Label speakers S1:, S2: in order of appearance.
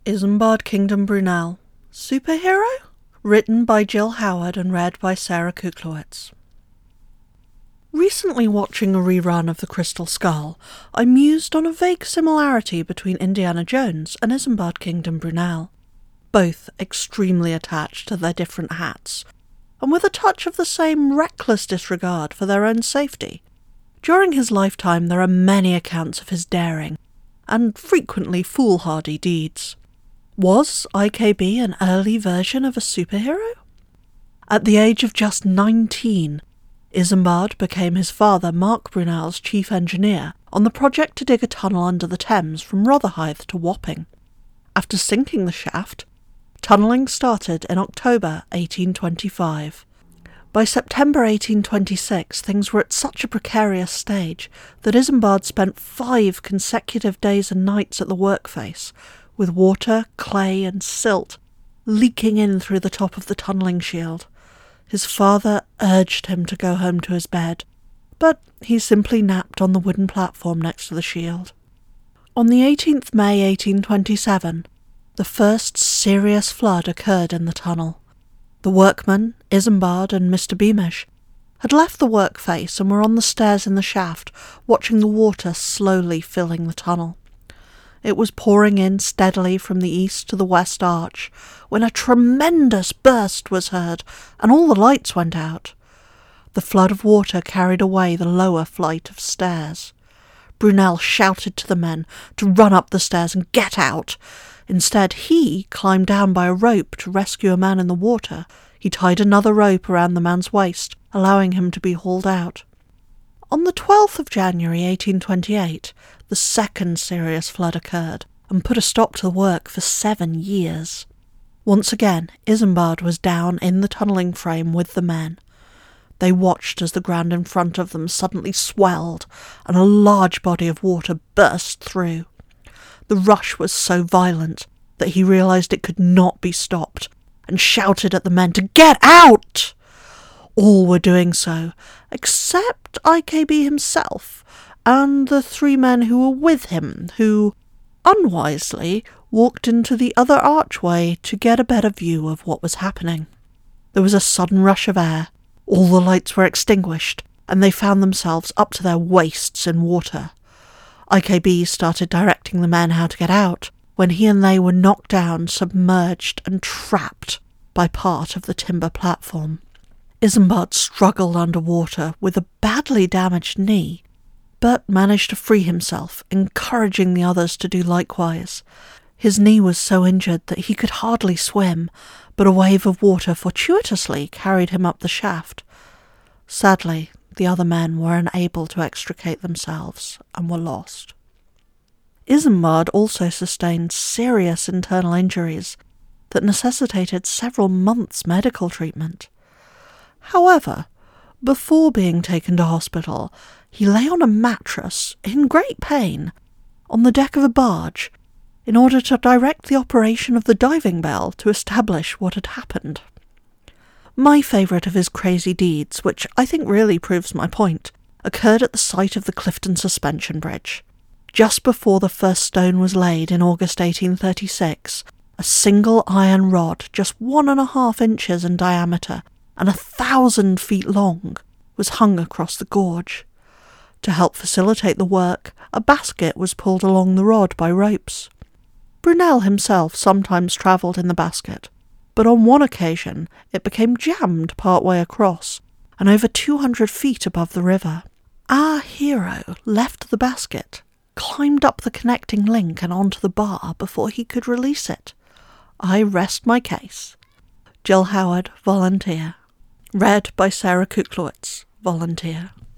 S1: Isambard Kingdom Brunel. Superhero? Written by Jill Howard and read by Sarah Kuklowitz. Recently watching a rerun of The Crystal Skull, I mused on a vague similarity between Indiana Jones and Isambard Kingdom Brunel. Both extremely attached to their different hats, and with a touch of the same reckless disregard for their own safety. During his lifetime there are many accounts of his daring, and frequently foolhardy deeds. Was IKB an early version of a superhero? At the age of just 19, Isambard became his father Mark Brunel's chief engineer on the project to dig a tunnel under the Thames from Rotherhithe to Wapping. After sinking the shaft, tunnelling started in October 1825. By September 1826, things were at such a precarious stage that Isambard spent 5 consecutive days and nights at the workface, with water, clay and silt leaking in through the top of the tunnelling shield. His father urged him to go home to his bed, but he simply napped on the wooden platform next to the shield. On the 18th May 1827, the first serious flood occurred in the tunnel. The workmen, Isambard and Mr. Beamish, had left the workface and were on the stairs in the shaft, watching the water slowly filling the tunnel. It was pouring in steadily from the east to the west arch, when a tremendous burst was heard, and all the lights went out. The flood of water carried away the lower flight of stairs. Brunel shouted to the men to run up the stairs and get out. Instead, he climbed down by a rope to rescue a man in the water. He tied another rope around the man's waist, allowing him to be hauled out. On the 12th of January 1828, the second serious flood occurred and put a stop to the work for 7 years. Once again, Isambard was down in the tunnelling frame with the men. They watched as the ground in front of them suddenly swelled and a large body of water burst through. The rush was so violent that he realised it could not be stopped and shouted at the men to get out. All were doing so, except IKB himself and the 3 men who were with him, who, unwisely, walked into the other archway to get a better view of what was happening. There was a sudden rush of air, all the lights were extinguished, and they found themselves up to their waists in water. IKB started directing the men how to get out, when he and they were knocked down, submerged and trapped by part of the timber platform. Isambard struggled underwater with a badly damaged knee, but managed to free himself, encouraging the others to do likewise. His knee was so injured that he could hardly swim, but a wave of water fortuitously carried him up the shaft. Sadly, the other men were unable to extricate themselves and were lost. Isambard also sustained serious internal injuries that necessitated several months' medical treatment. However, before being taken to hospital, he lay on a mattress, in great pain, on the deck of a barge, in order to direct the operation of the diving bell to establish what had happened. My favourite of his crazy deeds, which I think really proves my point, occurred at the site of the Clifton Suspension Bridge. Just before the first stone was laid in August 1836, a single iron rod, just 1.5 inches in diameter and 1,000 feet long, was hung across the gorge. To help facilitate the work, a basket was pulled along the rod by ropes. Brunel himself sometimes travelled in the basket, but on one occasion it became jammed part way across, and over 200 feet above the river. Our hero left the basket, climbed up the connecting link and onto the bar before he could release it. I rest my case. Jill Howard, volunteer. Read by Sarah Kuklowitz, volunteer.